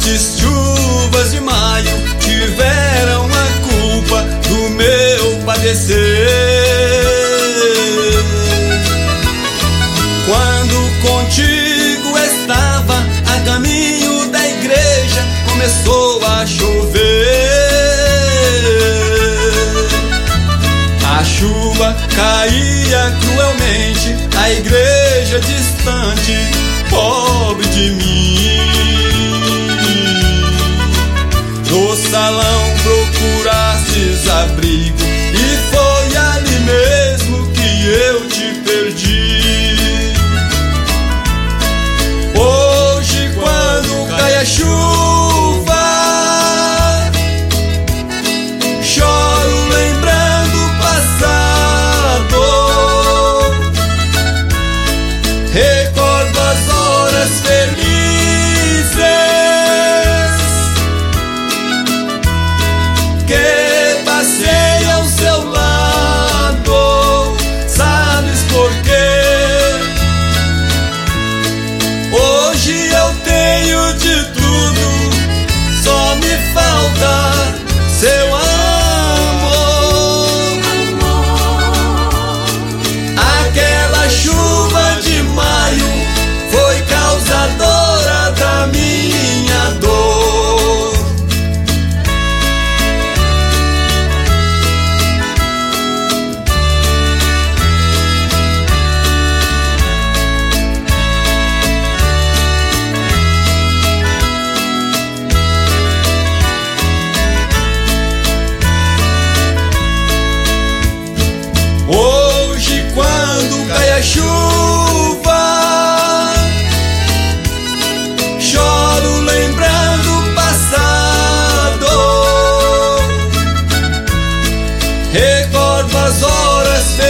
fortes chuvas de maio tiveram a culpa do meu padecer. Quando contigo estava a caminho da igreja, começou a chover. A chuva caía cruelmente, a igreja distante, pobre de mim. No salão procurastes abrigo e foi ali mesmo que eu te perdi. Hoje quando cai a chuva, choro lembrando o passado. Recordo as horas felizes que passei ao seu lado. Sabes por quê? Hoje eu tenho de tudo, só me falta seu amor. Aquela chuva de maio foi causadora da minha dor. Hoje quando cai a chuva, choro lembrando o passado. Recordo as horas felizes